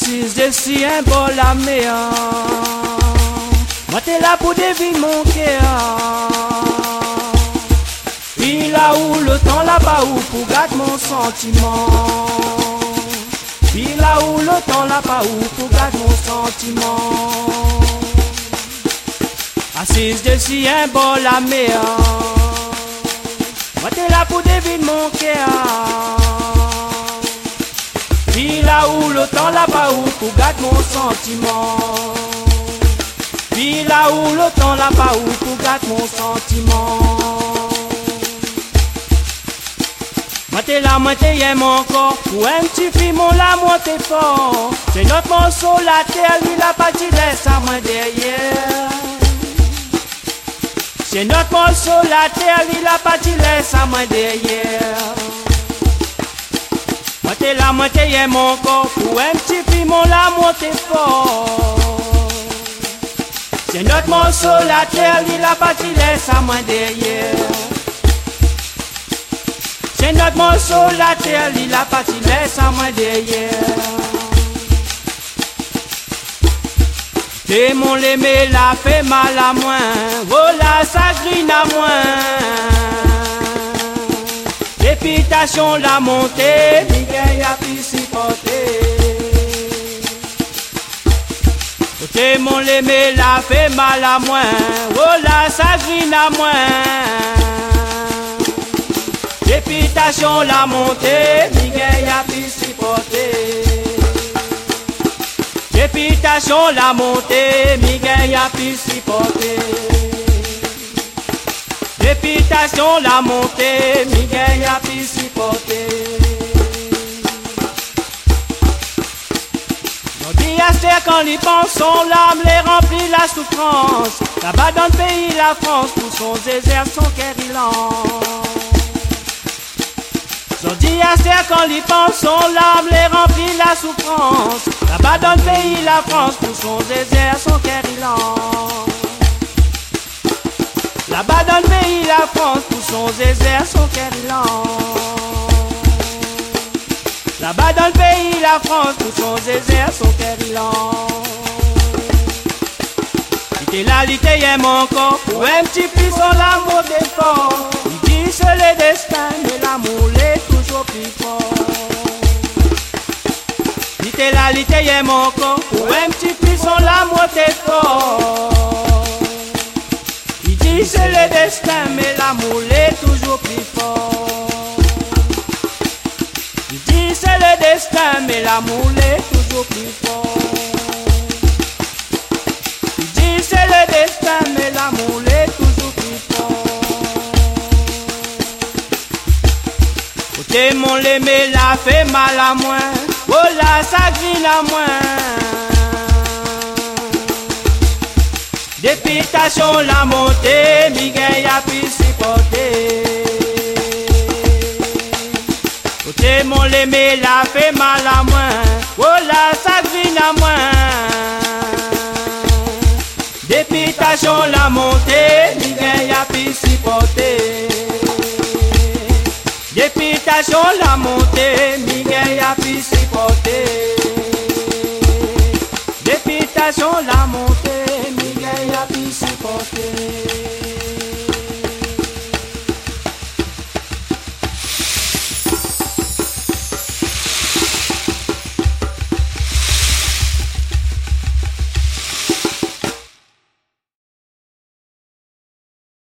Assise dessus un bol à mer, moi t'es là pour deviner mon cœur. Puis là où le temps là-bas où pour garder mon sentiment. Puis là où le temps là-bas où pour garder mon sentiment. Assise dessus un bol à mer, moi t'es là pour deviner mon cœur. Puis là où le temps là-bas où pour garder mon sentiment. Puis là où le temps là-bas où pour garder mon sentiment. Moi t'es là, moi t'es aime encore. Pour un petit fille, mon l'amour t'es fort. C'est notre morceau, la terre, lui la partie laisse à moi derrière. C'est notre morceau, la terre, lui la partie laisse à moi derrière. Moi t'es là, moi t'es aime encore. Pour un petit fille, mon l'amour t'es fort. C'est notre morceau, la terre, lui la partie laisse à moi derrière. C'est notre morceau, la terre, lui la partie laisse à moi derrière. T'es mon l'aimé, la fait mal à moi. Oh là, ça grine à moi. Réputation la montée, Miguel a pu supporter. T'es mon l'aimé, la fait mal à moi. Oh là, ça grine à moi. Réputation la montée, Miguel a pu supporter. Réputation la montée, Miguel a pu supporter. Réputation la montée, Miguel a pu supporter. Nos diastères quand ils pensent, son larme les remplit la souffrance. Là-bas dans le pays, la France, pour son désert, son cœur il lance. Son diastère quand il pense, son larme les remplit la souffrance. Là-bas dans le pays, la France, pour son désert, son cœur il lance. Là-bas dans le pays, la France, pour son désert, son cœur il lance. Là-bas dans le pays, la France, pour son désert, son cœur il lance. Il était là, il t'aime encore, pour un petit fils, son l'amour est fort. Il dit c'est le destin, mais l'amour l'est toujours plus fort. Il était là, il t'aime encore, pour un petit fils, son l'amour est fort. Il dit c'est le destin, mais l'amour l'est toujours plus fort. Il dit c'est le destin, mais l'amour l'est toujours plus fort. Il dit c'est le destin, mais l'amour l'est toujours plus fort. Côté mon l'aimé, la fait mal à moi. Oh là, ça grine à moi. Réputation la montée, Miguel a pu supporter. Côté mon l'aimé, la fait mal à moi. Oh là, ça grine à moi. Réputation la montée, Miguel a pu supporter. Réputation la montée, Miguel a pu supporter. Réputation la montée, Miguel a pu supporter.